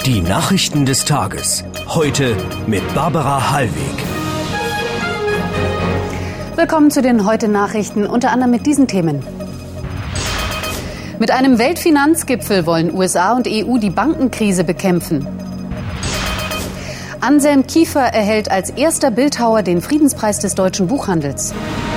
Die Nachrichten des Tages. Heute mit Barbara Hallweg. Willkommen zu den Heute-Nachrichten, unter anderem mit diesen Themen. Mit einem Weltfinanzgipfel wollen USA und EU die Bankenkrise bekämpfen. Anselm Kiefer erhält als erster Bildhauer den Friedenspreis des deutschen Buchhandels.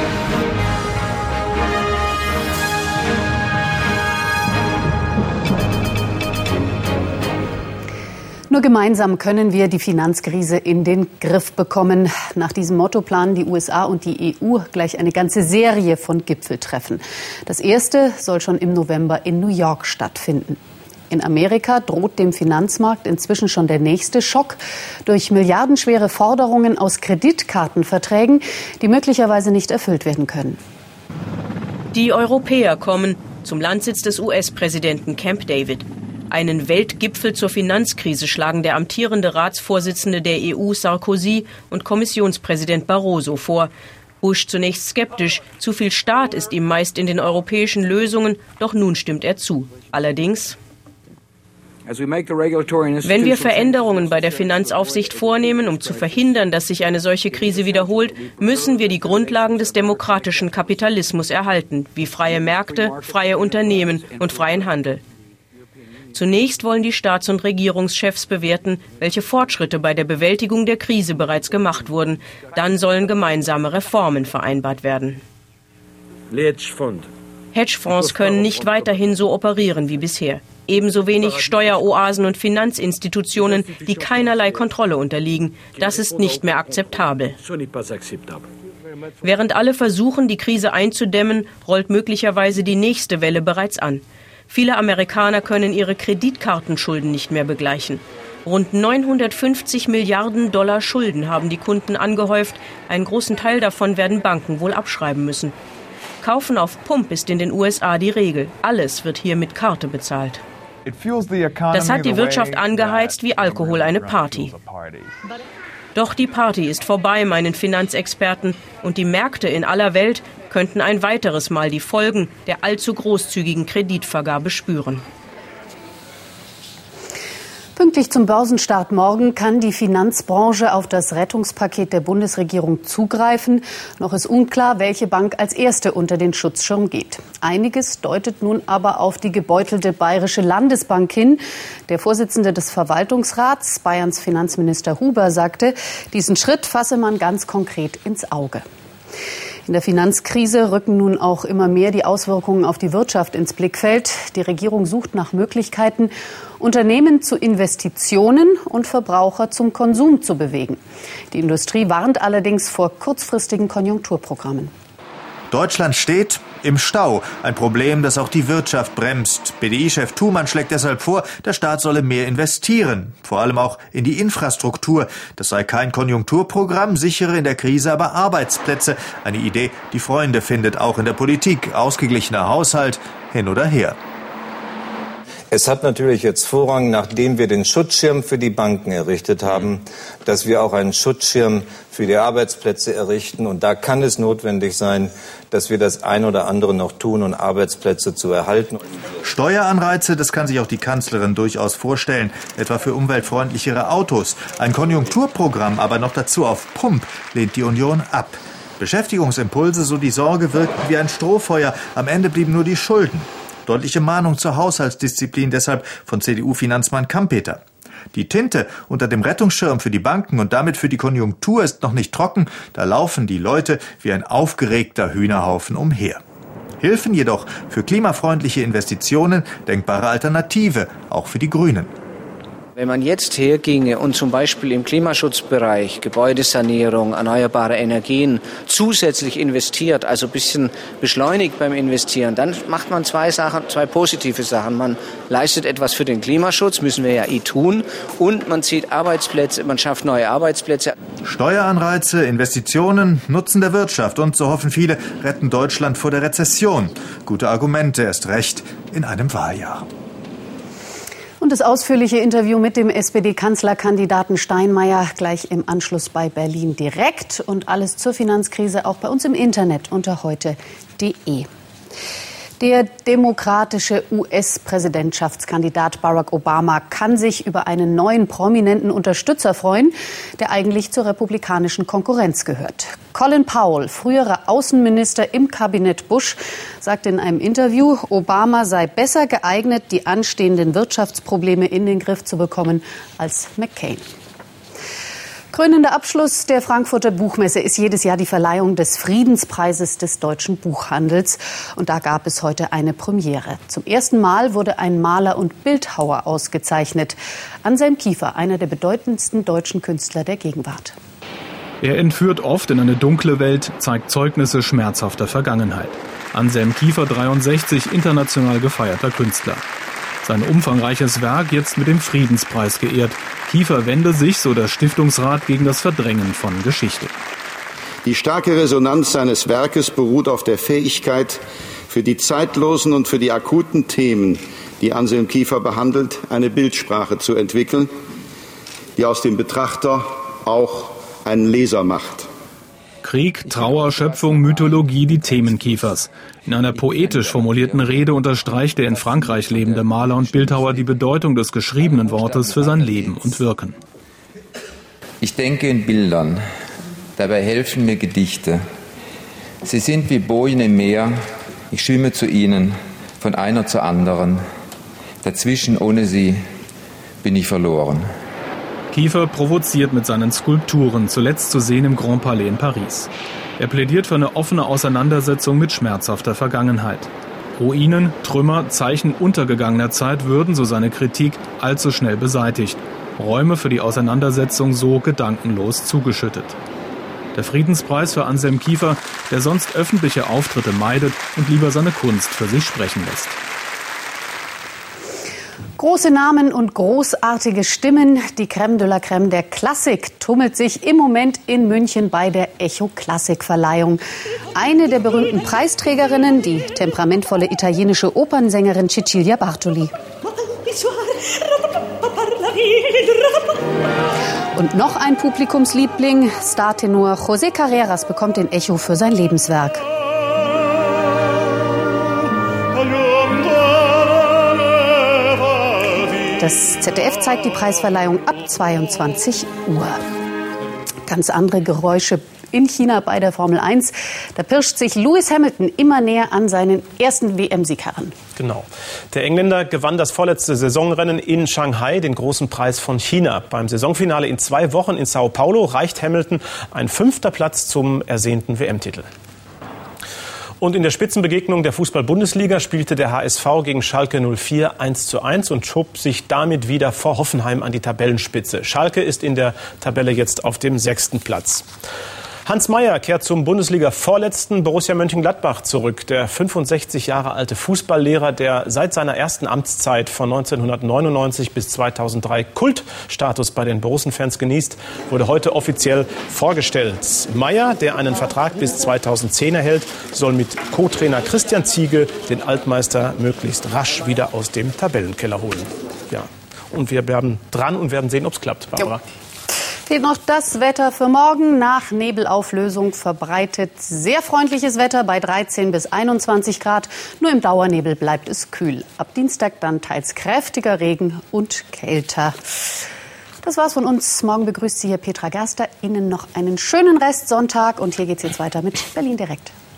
Nur gemeinsam können wir die Finanzkrise in den Griff bekommen. Nach diesem Motto planen die USA und die EU gleich eine ganze Serie von Gipfeltreffen. Das erste soll schon im November in New York stattfinden. In Amerika droht dem Finanzmarkt inzwischen schon der nächste Schock durch milliardenschwere Forderungen aus Kreditkartenverträgen, die möglicherweise nicht erfüllt werden können. Die Europäer kommen zum Landsitz des US-Präsidenten Camp David. Einen Weltgipfel zur Finanzkrise schlagen der amtierende Ratsvorsitzende der EU Sarkozy und Kommissionspräsident Barroso vor. Bush zunächst skeptisch, zu viel Staat ist ihm meist in den europäischen Lösungen, doch nun stimmt er zu. Allerdings: Wenn wir Veränderungen bei der Finanzaufsicht vornehmen, um zu verhindern, dass sich eine solche Krise wiederholt, müssen wir die Grundlagen des demokratischen Kapitalismus erhalten, wie freie Märkte, freie Unternehmen und freien Handel. Zunächst wollen die Staats- und Regierungschefs bewerten, welche Fortschritte bei der Bewältigung der Krise bereits gemacht wurden. Dann sollen gemeinsame Reformen vereinbart werden. Hedgefonds können nicht weiterhin so operieren wie bisher. Ebenso wenig Steueroasen und Finanzinstitutionen, die keinerlei Kontrolle unterliegen. Das ist nicht mehr akzeptabel. Während alle versuchen, die Krise einzudämmen, rollt möglicherweise die nächste Welle bereits an. Viele Amerikaner können ihre Kreditkartenschulden nicht mehr begleichen. Rund 950 Milliarden Dollar Schulden haben die Kunden angehäuft. Einen großen Teil davon werden Banken wohl abschreiben müssen. Kaufen auf Pump ist in den USA die Regel. Alles wird hier mit Karte bezahlt. Das hat die Wirtschaft angeheizt wie Alkohol eine Party. Doch die Party ist vorbei, meinen Finanzexperten, und die Märkte in aller Welt könnten ein weiteres Mal die Folgen der allzu großzügigen Kreditvergabe spüren. Pünktlich zum Börsenstart morgen kann die Finanzbranche auf das Rettungspaket der Bundesregierung zugreifen. Noch ist unklar, welche Bank als erste unter den Schutzschirm geht. Einiges deutet nun aber auf die gebeutelte Bayerische Landesbank hin. Der Vorsitzende des Verwaltungsrats, Bayerns Finanzminister Huber, sagte, diesen Schritt fasse man ganz konkret ins Auge. In der Finanzkrise rücken nun auch immer mehr die Auswirkungen auf die Wirtschaft ins Blickfeld. Die Regierung sucht nach Möglichkeiten, Unternehmen zu Investitionen und Verbraucher zum Konsum zu bewegen. Die Industrie warnt allerdings vor kurzfristigen Konjunkturprogrammen. Deutschland steht im Stau. Ein Problem, das auch die Wirtschaft bremst. BDI-Chef Thumann schlägt deshalb vor, der Staat solle mehr investieren. Vor allem auch in die Infrastruktur. Das sei kein Konjunkturprogramm, sichere in der Krise aber Arbeitsplätze. Eine Idee, die Freunde findet, auch in der Politik. Ausgeglichener Haushalt, hin oder her. Es hat natürlich jetzt Vorrang, nachdem wir den Schutzschirm für die Banken errichtet haben, dass wir auch einen Schutzschirm für die Arbeitsplätze errichten. Und da kann es notwendig sein, dass wir das ein oder andere noch tun, um Arbeitsplätze zu erhalten. Steueranreize, das kann sich auch die Kanzlerin durchaus vorstellen, etwa für umweltfreundlichere Autos. Ein Konjunkturprogramm, aber noch dazu auf Pump, lehnt die Union ab. Beschäftigungsimpulse, so die Sorge, wirkten wie ein Strohfeuer. Am Ende blieben nur die Schulden. Deutliche Mahnung zur Haushaltsdisziplin deshalb von CDU-Finanzmann Kampeter. Die Tinte unter dem Rettungsschirm für die Banken und damit für die Konjunktur ist noch nicht trocken. Da laufen die Leute wie ein aufgeregter Hühnerhaufen umher. Hilfen jedoch für klimafreundliche Investitionen, denkbare Alternative, auch für die Grünen. Wenn man jetzt herginge und zum Beispiel im Klimaschutzbereich, Gebäudesanierung, erneuerbare Energien zusätzlich investiert, also ein bisschen beschleunigt beim Investieren, dann macht man zwei positive Sachen. Man leistet etwas für den Klimaschutz, müssen wir ja tun, und man zieht Arbeitsplätze, man schafft neue Arbeitsplätze. Steueranreize, Investitionen, Nutzen der Wirtschaft und, so hoffen viele, retten Deutschland vor der Rezession. Gute Argumente, erst recht in einem Wahljahr. Und das ausführliche Interview mit dem SPD-Kanzlerkandidaten Steinmeier gleich im Anschluss bei Berlin direkt. Und alles zur Finanzkrise auch bei uns im Internet unter heute.de. Der demokratische US-Präsidentschaftskandidat Barack Obama kann sich über einen neuen prominenten Unterstützer freuen, der eigentlich zur republikanischen Konkurrenz gehört. Colin Powell, früherer Außenminister im Kabinett Bush, sagte in einem Interview, Obama sei besser geeignet, die anstehenden Wirtschaftsprobleme in den Griff zu bekommen, als McCain. Krönender Abschluss der Frankfurter Buchmesse ist jedes Jahr die Verleihung des Friedenspreises des deutschen Buchhandels. Und da gab es heute eine Premiere. Zum ersten Mal wurde ein Maler und Bildhauer ausgezeichnet. Anselm Kiefer, einer der bedeutendsten deutschen Künstler der Gegenwart. Er entführt oft in eine dunkle Welt, zeigt Zeugnisse schmerzhafter Vergangenheit. Anselm Kiefer, 63, international gefeierter Künstler. Sein umfangreiches Werk jetzt mit dem Friedenspreis geehrt. Kiefer wende sich, so der Stiftungsrat, gegen das Verdrängen von Geschichte. Die starke Resonanz seines Werkes beruht auf der Fähigkeit, für die zeitlosen und für die akuten Themen, die Anselm Kiefer behandelt, eine Bildsprache zu entwickeln, die aus dem Betrachter auch einen Leser macht. Krieg, Trauer, Schöpfung, Mythologie, die Themen Kiefers. In einer poetisch formulierten Rede unterstreicht der in Frankreich lebende Maler und Bildhauer die Bedeutung des geschriebenen Wortes für sein Leben und Wirken. Ich denke in Bildern, dabei helfen mir Gedichte. Sie sind wie Bojen im Meer, ich schwimme zu ihnen, von einer zur anderen. Dazwischen ohne sie bin ich verloren. Kiefer provoziert mit seinen Skulpturen, zuletzt zu sehen im Grand Palais in Paris. Er plädiert für eine offene Auseinandersetzung mit schmerzhafter Vergangenheit. Ruinen, Trümmer, Zeichen untergegangener Zeit würden, so seine Kritik, allzu schnell beseitigt. Räume für die Auseinandersetzung so gedankenlos zugeschüttet. Der Friedenspreis für Anselm Kiefer, der sonst öffentliche Auftritte meidet und lieber seine Kunst für sich sprechen lässt. Große Namen und großartige Stimmen. Die Crème de la Crème der Klassik tummelt sich im Moment in München bei der Echo-Klassik-Verleihung. Eine der berühmten Preisträgerinnen, die temperamentvolle italienische Opernsängerin Cecilia Bartoli. Und noch ein Publikumsliebling, Startenor José Carreras, bekommt den Echo für sein Lebenswerk. Das ZDF zeigt die Preisverleihung ab 22 Uhr. Ganz andere Geräusche in China bei der Formel 1. Da pirscht sich Lewis Hamilton immer näher an seinen ersten WM-Sieg heran. Genau. Der Engländer gewann das vorletzte Saisonrennen in Shanghai, den großen Preis von China. Beim Saisonfinale in 2 Wochen in Sao Paulo reicht Hamilton ein 5. Platz zum ersehnten WM-Titel. Und in der Spitzenbegegnung der Fußball-Bundesliga spielte der HSV gegen Schalke 04 1:1 und schob sich damit wieder vor Hoffenheim an die Tabellenspitze. Schalke ist in der Tabelle jetzt auf dem 6. Platz. Hans Meyer kehrt zum Bundesliga-Vorletzten Borussia Mönchengladbach zurück. Der 65 Jahre alte Fußballlehrer, der seit seiner ersten Amtszeit von 1999 bis 2003 Kultstatus bei den Borussen-Fans genießt, wurde heute offiziell vorgestellt. Meyer, der einen Vertrag bis 2010 erhält, soll mit Co-Trainer Christian Ziege den Altmeister möglichst rasch wieder aus dem Tabellenkeller holen. Ja, und wir bleiben dran und werden sehen, ob es klappt, Barbara. Jo. Fehlt noch das Wetter für morgen. Nach Nebelauflösung verbreitet sehr freundliches Wetter bei 13 bis 21 Grad. Nur im Dauernebel bleibt es kühl. Ab Dienstag dann teils kräftiger Regen und kälter. Das war's von uns. Morgen begrüßt Sie hier Petra Gerster. Ihnen noch einen schönen Restsonntag. Und hier geht's jetzt weiter mit Berlin direkt.